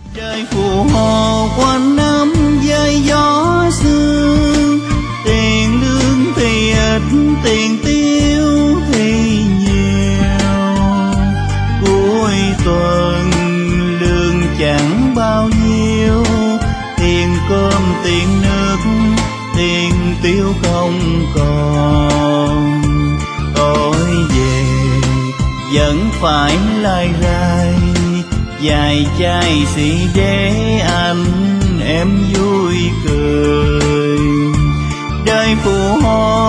Đời phù hộ quanh năm với gió sương, tiền lương thì ít, tiền tiêu thì nhiều. Cuối tuần lương chẳng bao nhiêu, tiền cơm tiền nước, tiền tiêu không còn. Tối về vẫn phải lai rai, vài chai xì để anh em vui cười. Đời phù hộ